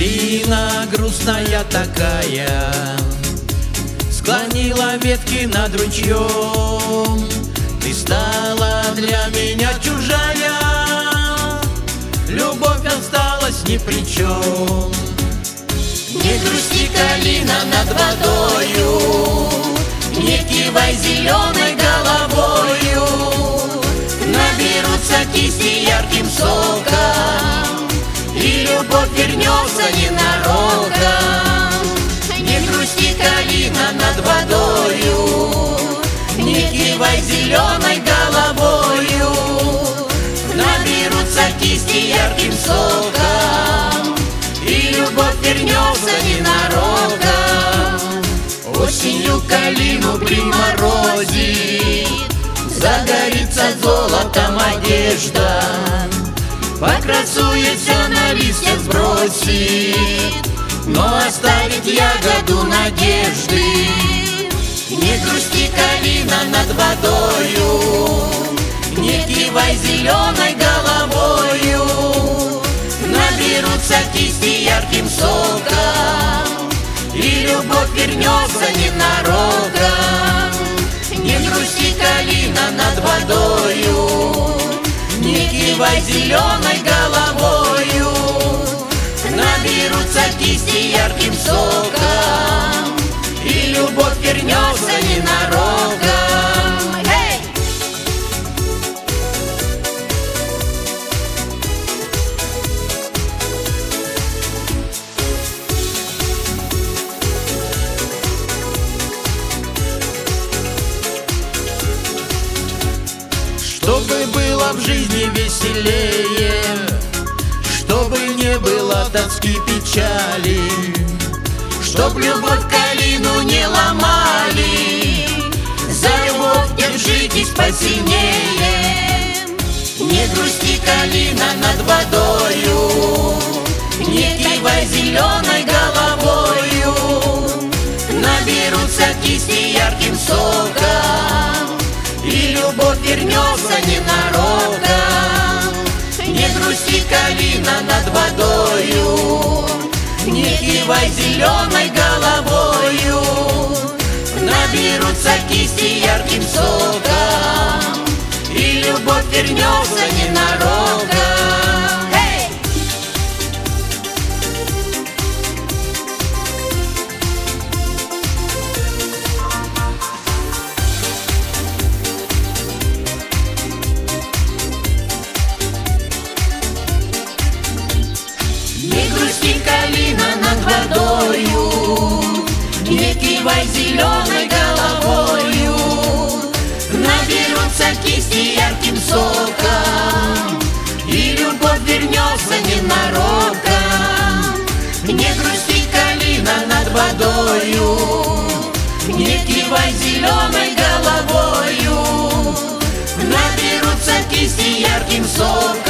Калина грустная такая склонила ветки над ручьем. Ты стала для меня чужая, любовь осталась ни при чем. Не грусти, калина, над водою, не кивай зеленой головою. Наберутся кисти ярким соком, и любовь вернется ненароком. Не грусти, калина, над водою, не кивай зеленой головою. Наберутся кисти ярким соком, и любовь вернется ненароком. Осенью калину приморозит, загорится золотом одежда. Покрасуется, на листья сбросит, но оставит ягоду надежды. Не грусти, калина, над водою, не кивай зеленой головою. Наберутся кисти ярким соком, и любовь вернется ненароком. Не грусти, калина, над водою, не кивай зеленой головою. Наберутся кисти ярким соком, и любовь вернется ненароком. Чтобы было в жизни веселее, чтобы не было тоски, печали, чтоб любовь калину не ломали. За любовь держитесь посильнее. Не грусти, калина, над водою, не кивай зеленой головою. Наберутся кисти ярким соком, и любовь вернется ненароком. Не грусти, калина, над водою, не кивай зеленой головою. Наберутся кисти ярким соком, и любовь вернется ненароком. Не грусти, калина, над водою, не кивай зеленой головою. Наберутся кисти ярким соком, и любовь вернется ненароком. Не грусти, калина, над водою, не кивай зеленой головою. Наберутся кисти ярким соком,